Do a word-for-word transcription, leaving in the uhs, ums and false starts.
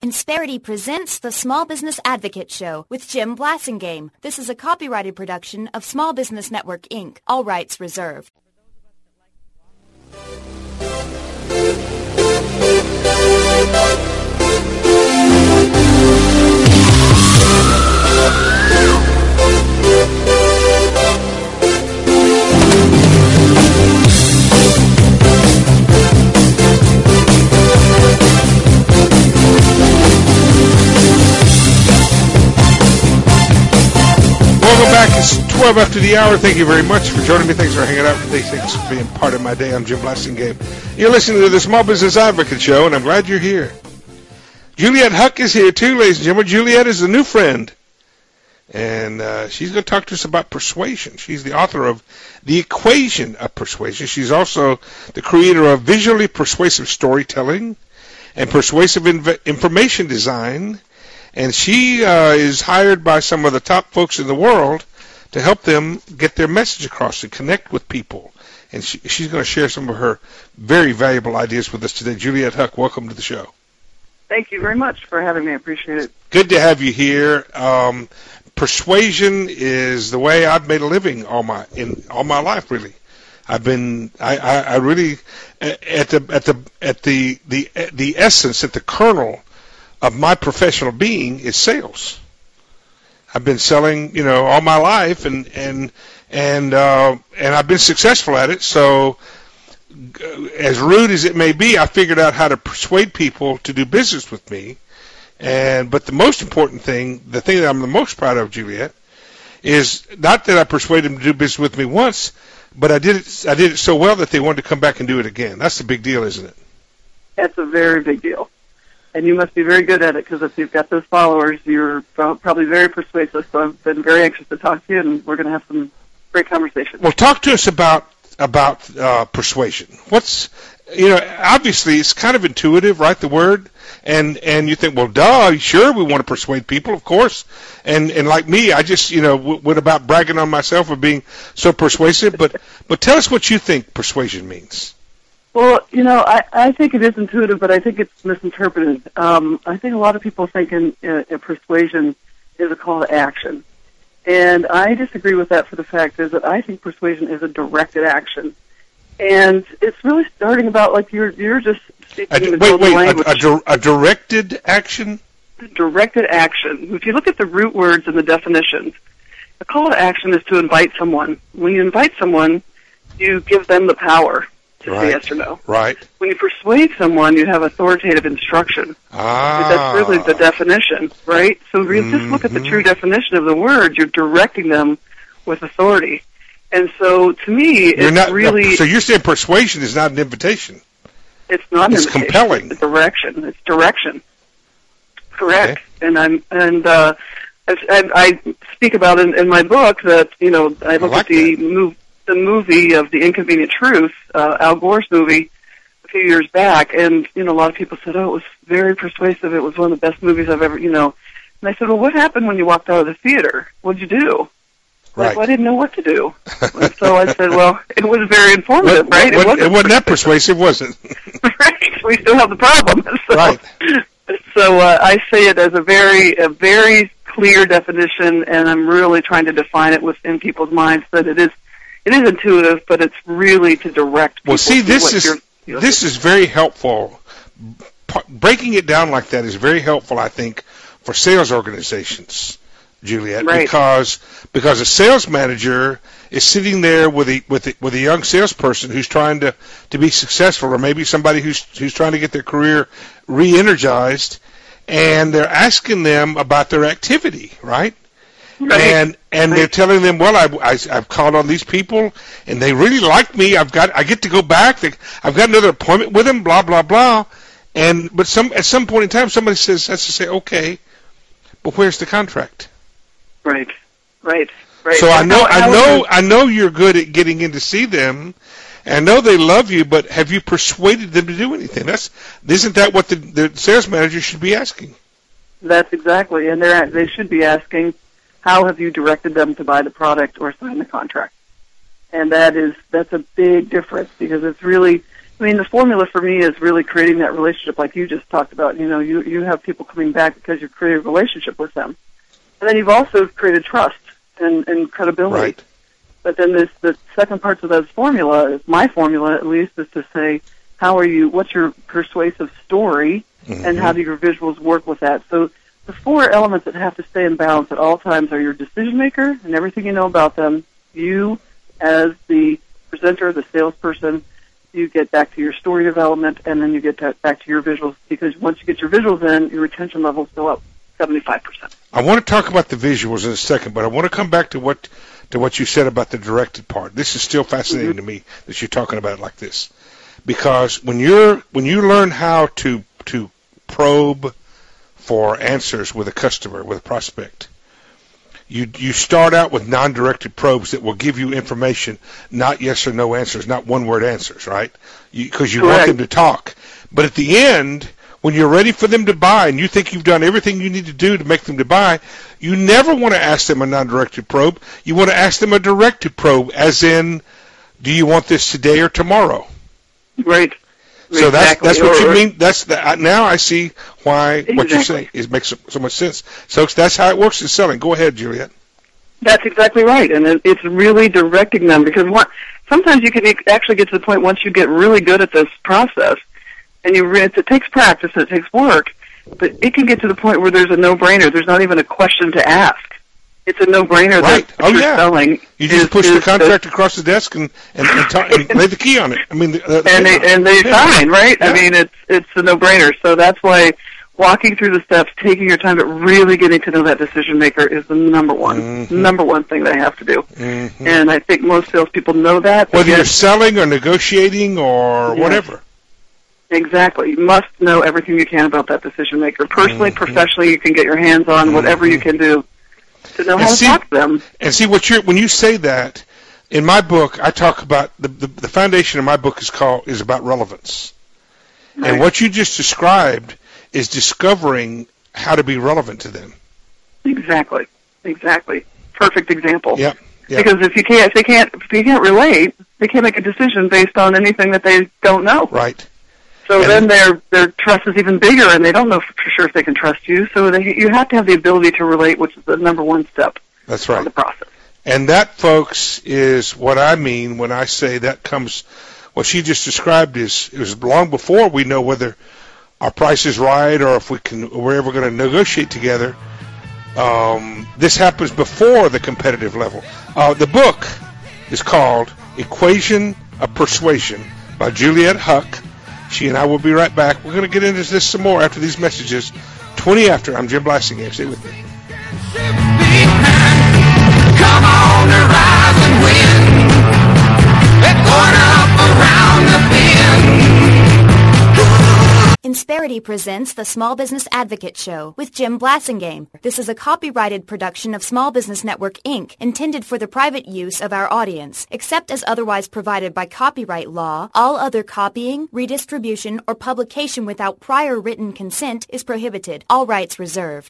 Insperity presents the Small Business Advocate Show with Jim Blasingame. This is a copyrighted production of Small Business Network, Incorporated. All rights reserved. Welcome back. It's twelve after the hour. Thank you very much for joining me. Thanks for hanging out with me. Thanks for being part of my day. I'm Jim Blasingame. You're listening to the Small Business Advocate Show, and I'm glad you're here. Juliet Huck is here, too, ladies and gentlemen. Juliet is a new friend, and uh, she's going to talk to us about persuasion. She's the author of The Equation of Persuasion. She's also the creator of Visually Persuasive Storytelling and Persuasive Inv- Information Design. And she uh, is hired by some of the top folks in the world to help them get their message across and connect with people. And she, she's going to share some of her very valuable ideas with us today. Juliet Huck, welcome to the show. Thank you very much for having me. I appreciate it. Good to have you here. Um, persuasion is the way I've made a living all my in all my life. Really, I've been I, I, I really at the at the at the the the essence at the kernel of my professional being is sales. I've been selling, you know, all my life, and and and uh, and I've been successful at it. So, as rude as it may be, I figured out how to persuade people to do business with me. And but the most important thing, the thing that I'm the most proud of, Juliet, is not that I persuaded them to do business with me once, but I did it. I did it so well that they wanted to come back and do it again. That's the big deal, isn't it? That's a very big deal. And you must be very good at it, because if you've got those followers, you're probably very persuasive. So I've been very anxious to talk to you, and we're going to have some great conversations. Well, talk to us about about uh, persuasion. What's, you know, obviously it's kind of intuitive, right, the word? And and you think, well, duh, sure, we want to persuade people, of course. And and like me, I just, you know, w- went about bragging on myself of being so persuasive. But but tell us what you think persuasion means. Well, you know, I, I think it is intuitive, but I think it's misinterpreted. Um, I think a lot of people think in, in, in persuasion is a call to action. And I disagree with that for the fact is that I think persuasion is a directed action. And it's really starting about, like, you're you're just speaking A, the wait, wait, language. a, a, di- a directed action? Directed action. If you look at the root words and the definitions, a call to action is to invite someone. When you invite someone, you give them the power to right. say yes or no. Right. When you persuade someone, you have authoritative instruction. Ah. That's really the definition, right? So if you mm-hmm. just look at the true definition of the word, you're directing them with authority. And so, to me, you're it's not, really... So you're saying persuasion is not an invitation? It's not an it's invitation. Compelling. It's direction. It's direction. Correct. Okay. And I'm... and uh, I, I speak about in, in my book that, you know, I look I like at the that. move. the movie of The Inconvenient Truth, uh, Al Gore's movie, a few years back, and, you know, a lot of people said, oh, it was very persuasive, it was one of the best movies I've ever, you know. And I said, well, what happened when you walked out of the theater? What did you do? Right. Like, well, I didn't know what to do. And so I said, well, it was very informative, what, right? What, it, wasn't it wasn't that persuasive, was it? Right, we still have the problem. So, right. So uh, I say it as a very, a very clear definition, and I'm really trying to define it within people's minds that it is It is intuitive, but it's really to direct people. Well, see, this is you know, this is very helpful. P- breaking it down like that is very helpful, I think, for sales organizations, Juliet, right. because because a sales manager is sitting there with a with a, with a young salesperson who's trying to, to be successful, or maybe somebody who's who's trying to get their career re-energized, and they're asking them about their activity, right? Right. And and right. they're telling them, well, I, I, I've called on these people, and they really like me. I've got I get to go back. They, I've got another appointment with them. Blah blah blah. And but some at some point in time, somebody says has to say, okay, but where's the contract? Right. Right. Right. So I know how, I know you... I know you're good at getting in to see them, and I know they love you. But have you persuaded them to do anything? That's isn't that what the, the sales manager should be asking? That's exactly, and they they should be asking, how have you directed them to buy the product or sign the contract? And that is that's a big difference, because it's really I mean, the formula for me is really creating that relationship like you just talked about. You know, you, you have people coming back because you've created a relationship with them. And then you've also created trust and, and credibility. Right. But then this, the second part of that formula, is my formula at least, is to say, how are you, what's your persuasive story, mm-hmm. and how do your visuals work with that? So the four elements that have to stay in balance at all times are your decision maker and everything you know about them, you as the presenter, the salesperson, you get back to your story development, and then you get to, back to your visuals, because once you get your visuals in, your retention levels go up seventy-five percent. I want to talk about the visuals in a second, but I want to come back to what to what you said about the directed part. This is still fascinating mm-hmm. to me that you're talking about it like this, because when you're when you learn how to to probe for answers with a customer, with a prospect, You you start out with non-directed probes that will give you information, not yes or no answers, not one-word answers, right? Because you, you want them to talk. But at the end, when you're ready for them to buy and you think you've done everything you need to do to make them to buy, you never want to ask them a non-directed probe. You want to ask them a directed probe, as in, do you want this today or tomorrow? Right. So exactly. that's that's what or, you mean. That's the, now I see why exactly. what you're saying is makes so, so much sense. So that's how it works in selling. Go ahead, Juliet. That's exactly right, and it, it's really directing them, because one, sometimes you can actually get to the point once you get really good at this process, and you it, it takes practice and it takes work, but it can get to the point where there's a no-brainer. There's not even a question to ask. It's a no-brainer right. that oh, you're yeah. selling. You just is, push is the contract the, across the desk and and, and, ta- and lay the key on it. I mean, the, the, and they and they yeah. sign, right? Yeah. I mean, it's it's a no-brainer. So that's why walking through the steps, taking your time, but really getting to know that decision maker is the number one, mm-hmm. number one thing they have to do. Mm-hmm. And I think most salespeople know that. Whether you're selling or negotiating or yeah. whatever. Exactly. You must know everything you can about that decision maker. Personally, mm-hmm. professionally, you can get your hands on mm-hmm. whatever you can do to know and how see, to talk to them. And see, what you're, when you say that, in my book, I talk about, the, the, the foundation of my book is called, is about relevance. Right. And what you just described is discovering how to be relevant to them. Exactly. Exactly. Perfect example. Yep. Yep. Because if you can't, if they can't, if they can't relate, they can't make a decision based on anything that they don't know. Right. So and then their their trust is even bigger, and they don't know for sure if they can trust you. So they, you have to have the ability to relate, which is the number one step. That's right. Of the process. And that, folks, is what I mean when I say that comes. What she just described is it was long before we know whether our price is right or if we can we're ever going to negotiate together. Um, this happens before the competitive level. Uh, the book is called Equation of Persuasion by Juliet Huck. She and I will be right back. We're going to get into this some more after these messages. twenty after. I'm Jim Blassingame. Stay with me. Come on, rise and win. They're going up around the bend. Insperity presents the Small Business Advocate Show with Jim Blassingame. This is a copyrighted production of Small Business Network, Incorporated, intended for the private use of our audience. Except as otherwise provided by copyright law, all other copying, redistribution, or publication without prior written consent is prohibited. All rights reserved.